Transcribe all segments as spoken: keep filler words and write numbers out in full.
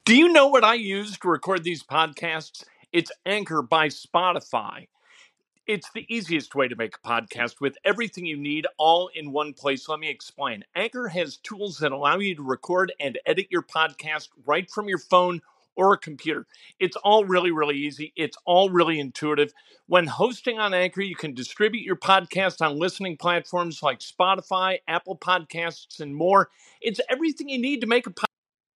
Do you know what I use to record these podcasts? It's Anchor by Spotify. It's the easiest way to make a podcast with everything you need all in one place. Let me explain. Anchor has tools that allow you to record and edit your podcast right from your phone or a computer. It's all really, really easy. It's all really intuitive. When hosting on Anchor, you can distribute your podcast on listening platforms like Spotify, Apple Podcasts, and more. It's everything you need to make a podcast.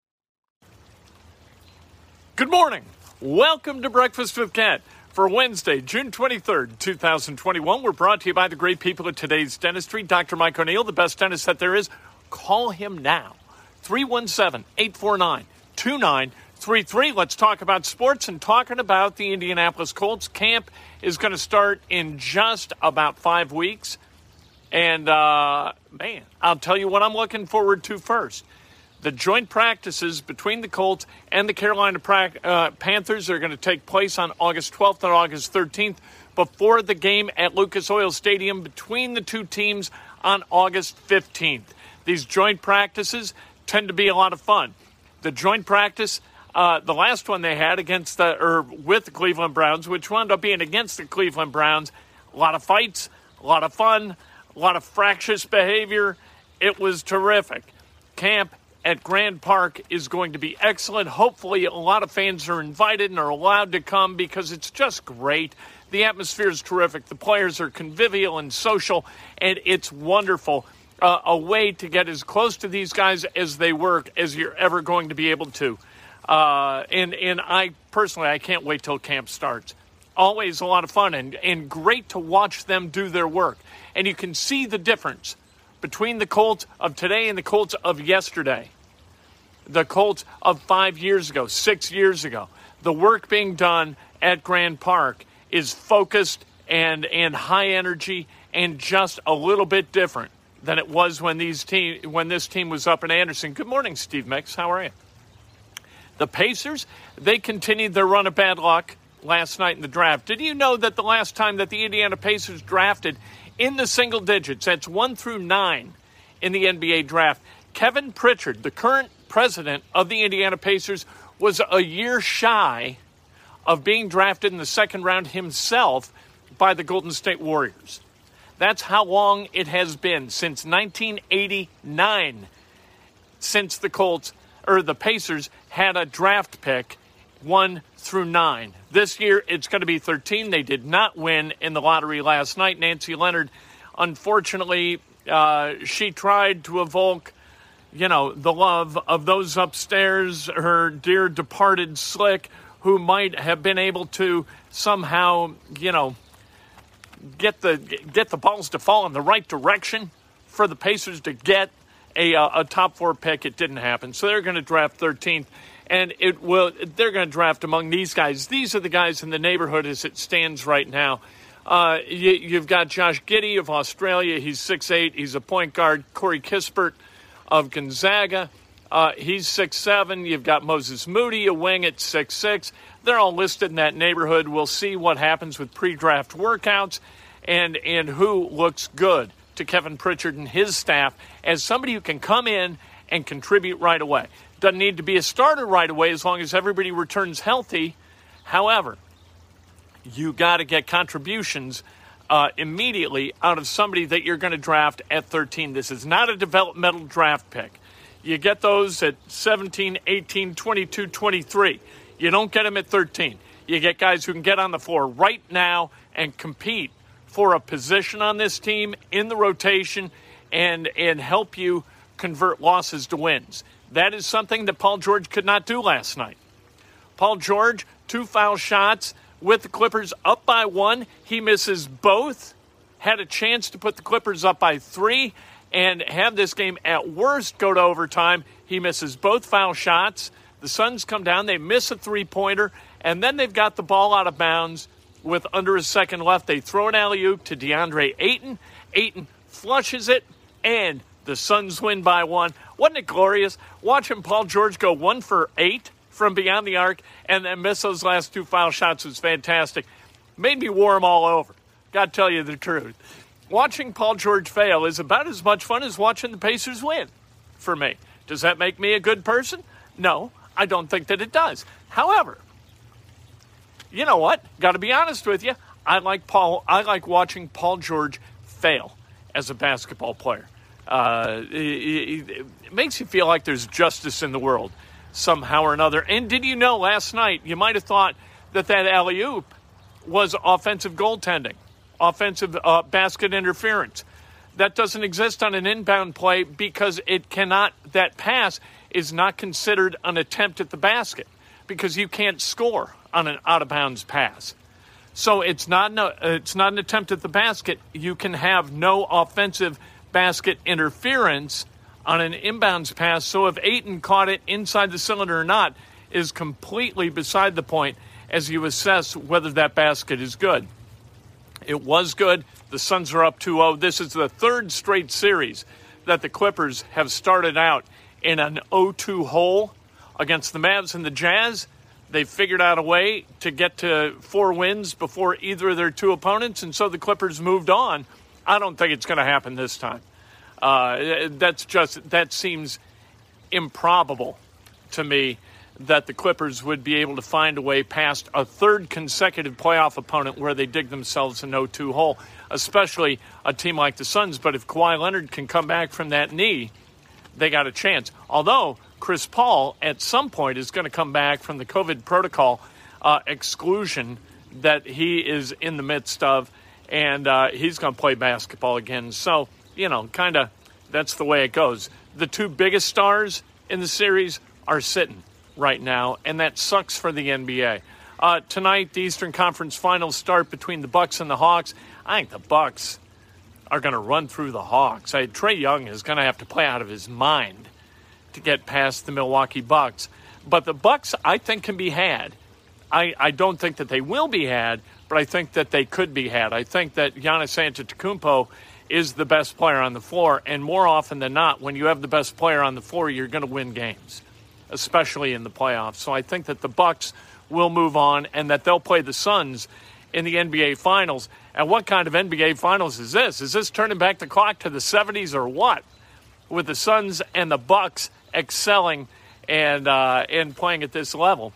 Good morning. Welcome to Breakfast with Kat. For Wednesday, June twenty-third, twenty twenty-one, we're brought to you by the great people at Today's Dentistry. Doctor Mike O'Neill, the best dentist that there is. Call him now. three one seven, eight four nine, two nine three three. Let's talk about sports and talking about the Indianapolis Colts. Camp is going to start in just about five weeks. And, uh, man, I'll tell you what I'm looking forward to first. The joint practices between the Colts and the Carolina pra- uh, Panthers are going to take place on August twelfth and August thirteenth before the game at Lucas Oil Stadium between the two teams on August fifteenth. These joint practices tend to be a lot of fun. The joint practice, uh, the last one they had against the, or with the Cleveland Browns, which wound up being against the Cleveland Browns, a lot of fights, a lot of fun, a lot of fractious behavior. It was terrific. Camp at Grand Park is going to be excellent. Hopefully, a lot of fans are invited and are allowed to come because it's just great. The atmosphere is terrific. The players are convivial and social, and it's wonderful. Uh, a way to get as close to these guys as they work as you're ever going to be able to. Uh, and, and I personally, I can't wait till camp starts. Always a lot of fun and, and great to watch them do their work. And you can see the difference between the Colts of today and the Colts of yesterday. The Colts of five years ago, six years ago. The work being done at Grand Park is focused and, and high energy and just a little bit different than it was when these team when this team was up in Anderson. Good morning, Steve Mix. How are you? The Pacers, they continued their run of bad luck last night in the draft. Did you know that the last time that the Indiana Pacers drafted in the single digits, that's one through nine in the N B A draft, Kevin Pritchard, the current president of the Indiana Pacers, was a year shy of being drafted in the second round himself by the Golden State Warriors. That's how long it has been, since nineteen eighty-nine, since the Colts, or the Pacers, had a draft pick one through nine. This year, it's going to be thirteen. They did not win in the lottery last night. Nancy Leonard, unfortunately, uh, she tried to evoke, you know, the love of those upstairs, her dear departed Slick, who might have been able to somehow, you know, get the get the balls to fall in the right direction for the Pacers to get a, a top four pick. It didn't happen. So they're going to draft thirteenth. And it will. They're going to draft among these guys. These are the guys in the neighborhood as it stands right now. Uh, you, you've got Josh Giddey of Australia. He's six eight. He's a point guard. Corey Kispert of Gonzaga. Uh, he's six seven. You've got Moses Moody, a wing at six six. They're all listed in that neighborhood. We'll see what happens with pre-draft workouts and, and who looks good to Kevin Pritchard and his staff as somebody who can come in and contribute right away. Doesn't need to be a starter right away as long as everybody returns healthy. However, you got to get contributions uh, immediately out of somebody that you're going to draft at thirteen. This is not a developmental draft pick. You get those at seventeen, eighteen, twenty-two, twenty-three. You don't get them at thirteen. You get guys who can get on the floor right now and compete for a position on this team in the rotation and, and help you convert losses to wins. That is something that Paul George could not do last night. Paul George, two foul shots with the Clippers up by one. He misses both. Had a chance to put the Clippers up by three and have this game at worst go to overtime. He misses both foul shots. The Suns come down. They miss a three-pointer, and then they've got the ball out of bounds with under a second left. They throw an alley-oop to DeAndre Ayton. Ayton flushes it, and the Suns win by one. Wasn't it glorious? Watching Paul George go one for eight from beyond the arc and then miss those last two foul shots was fantastic. Made me warm all over. Got to tell you the truth. Watching Paul George fail is about as much fun as watching the Pacers win for me. Does that make me a good person? No. I don't think that it does. However, you know what? Got to be honest with you. I like Paul. I like watching Paul George fail as a basketball player. Uh, it, it makes you feel like there's justice in the world somehow or another. And did you know last night you might have thought that that alley-oop was offensive goaltending, offensive uh, basket interference. That doesn't exist on an inbound play because it cannot, that pass is not considered an attempt at the basket because you can't score on an out-of-bounds pass. So it's not, no, it's not an attempt at the basket. You can have no offensive basket interference on an inbounds pass. So if Ayton caught it inside the cylinder or not is completely beside the point as you assess whether that basket is good. It was good. The Suns are up two oh. This is the third straight series that the Clippers have started out in an oh two hole against the Mavs and the Jazz. They figured out a way to get to four wins before either of their two opponents, and so the Clippers moved on. I don't think it's going to happen this time. Uh, that's just that seems improbable to me that the Clippers would be able to find a way past a third consecutive playoff opponent where they dig themselves an oh two hole, especially a team like the Suns. But if Kawhi Leonard can come back from that knee, they got a chance. Although Chris Paul at some point is going to come back from the COVID protocol uh, exclusion that he is in the midst of, and uh, he's going to play basketball again. So, you know, kind of that's the way it goes. The two biggest stars in the series are sitting right now, and that sucks for the N B A. Uh, tonight, the Eastern Conference Finals start between the Bucks and the Hawks. I think the Bucks are going to run through the Hawks. I, Trae Young is going to have to play out of his mind to get past the Milwaukee Bucks. But the Bucks, I think, can be had. I, I don't think that they will be had, but I think that they could be had. I think that Giannis Antetokounmpo is the best player on the floor, and more often than not, when you have the best player on the floor, you're going to win games, especially in the playoffs. So I think that the Bucks will move on and that they'll play the Suns in the N B A Finals. And what kind of N B A Finals is this? Is this turning back the clock to the seventies or what? With the Suns and the Bucks excelling and uh, and playing at this level.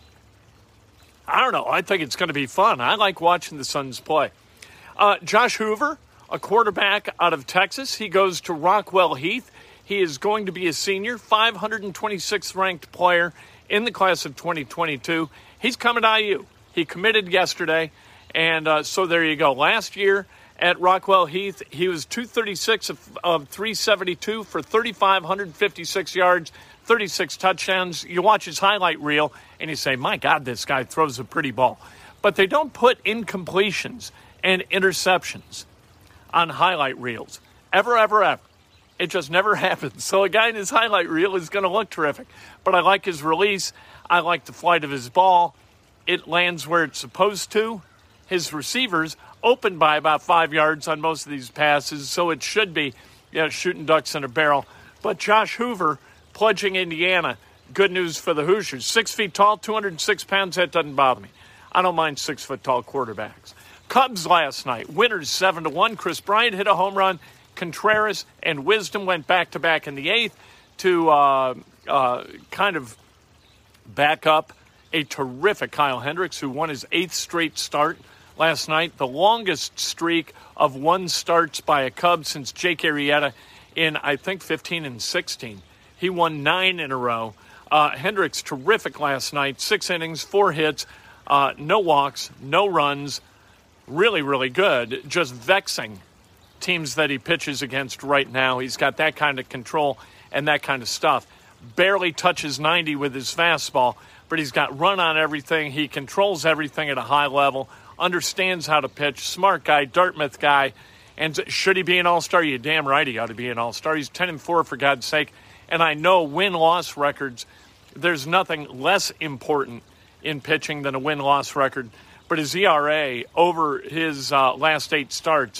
I don't know. I think it's going to be fun. I like watching the Suns play. Uh, Josh Hoover, a quarterback out of Texas, he goes to Rockwell Heath. He is going to be a senior, five hundred twenty-sixth ranked player in the class of twenty twenty-two. He's coming to I U. He committed yesterday, and uh, so there you go. Last year at Rockwell Heath, he was two thirty-six of, of three seventy-two for three thousand five hundred fifty-six yards, thirty-six touchdowns. You watch his highlight reel, and you say, my God, this guy throws a pretty ball. But they don't put incompletions and interceptions on highlight reels. Ever, ever, ever. It just never happens. So a guy in his highlight reel is going to look terrific. But I like his release. I like the flight of his ball. It lands where it's supposed to. His receivers open by about five yards on most of these passes, so it should be, you know, shooting ducks in a barrel. But Josh Hoover, pledging Indiana, good news for the Hoosiers. Six feet tall, two hundred six pounds, that doesn't bother me. I don't mind six-foot-tall quarterbacks. Cubs last night, winners seven to one. Chris Bryant hit a home run. Contreras and Wisdom went back-to-back in the eighth to uh, uh, kind of back up a terrific Kyle Hendricks, who won his eighth straight start last night, the longest streak of one starts by a Cub since Jake Arrieta in, I think, fifteen and sixteen. He won nine in a row. Uh, Hendricks, terrific last night, six innings, four hits, uh, no walks, no runs, really, really good, just vexing teams that he pitches against right now. He's got that kind of control and that kind of stuff. Barely touches ninety with his fastball, but he's got run on everything. He controls everything at a high level, understands how to pitch, smart guy, Dartmouth guy. And should he be an all-star? You're damn right he ought to be an all-star. He's ten and four, for God's sake. And I know win-loss records, there's nothing less important in pitching than a win-loss record. But his E R A over his uh, last eight starts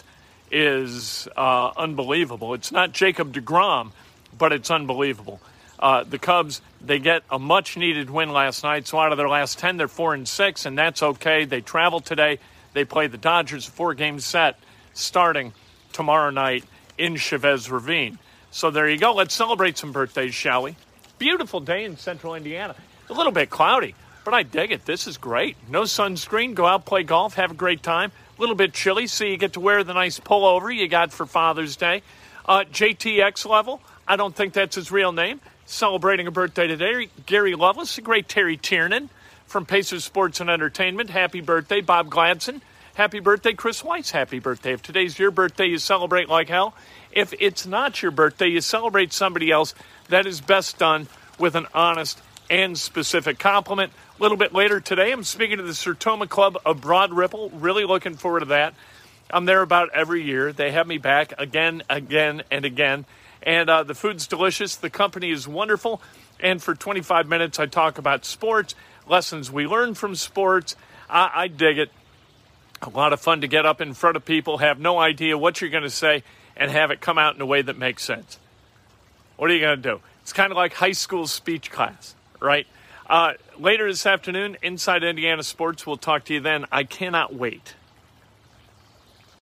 is uh, unbelievable. It's not Jacob deGrom, but it's unbelievable. Uh, the Cubs, they get a much-needed win last night, so out of their last ten, they're four and six, and that's okay. They travel today. They play the Dodgers, a four-game set starting tomorrow night in Chavez Ravine. So there you go. Let's celebrate some birthdays, shall we? Beautiful day in central Indiana. A little bit cloudy, but I dig it. This is great. No sunscreen. Go out, play golf, have a great time. A little bit chilly, so you get to wear the nice pullover you got for Father's Day. Uh, J T X Level, I don't think that's his real name. Celebrating a birthday today. Gary Loveless, the great Terry Tiernan from Pacers Sports and Entertainment. Happy birthday, Bob Gladson. Happy birthday, Chris Weiss. Happy birthday. If today's your birthday, you celebrate like hell. If it's not your birthday, you celebrate somebody else. That is best done with an honest and specific compliment. A little bit later today, I'm speaking to the Sertoma Club of Broad Ripple. Really looking forward to that. I'm there about every year. They have me back again, again, and again. And uh, the food's delicious. The company is wonderful. And for twenty-five minutes, I talk about sports, lessons we learn from sports. I, I dig it. A lot of fun to get up in front of people, have no idea what you're going to say, and have it come out in a way that makes sense. What are you going to do? It's kind of like high school speech class, right? Uh, later this afternoon, Inside Indiana Sports. We'll talk to you then. I cannot wait.